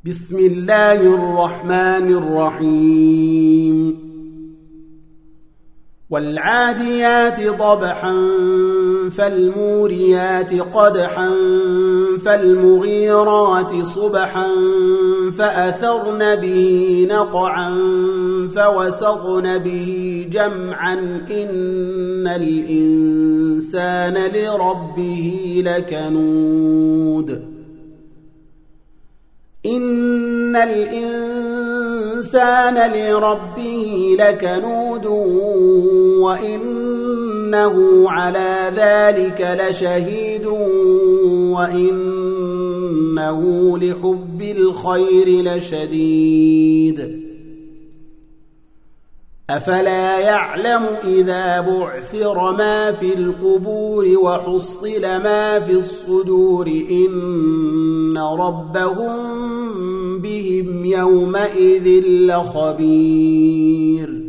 بسم الله الرحمن الرحيم والعاديات ضبحا فالموريات قدحا فالمغيرات صبحا فأثرن به نقعا فوسطن به جمعا إن الإنسان لربه لكنود إن الإنسان لربه لكنود وإنه على ذلك لشهيد وإنه لحب الخير لشديد أفلا يعلم إذا بعثر ما في القبور وحصل ما في الصدور إن ربهم بهم يومئذ لخبير